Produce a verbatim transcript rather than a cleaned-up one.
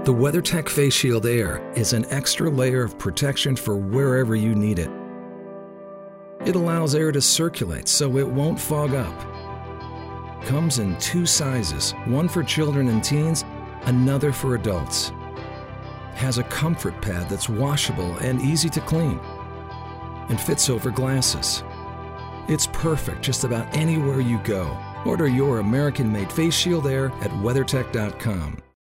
The WeatherTech Face Shield Air is an extra layer of protection for wherever you need it. It allows air to circulate so it won't fog up. Comes in two sizes, one for children and teens, another for adults. Has a comfort pad that's washable and easy to clean, and fits over glasses. It's perfect just about anywhere you go. Order your American-made Face Shield Air at WeatherTech dot com.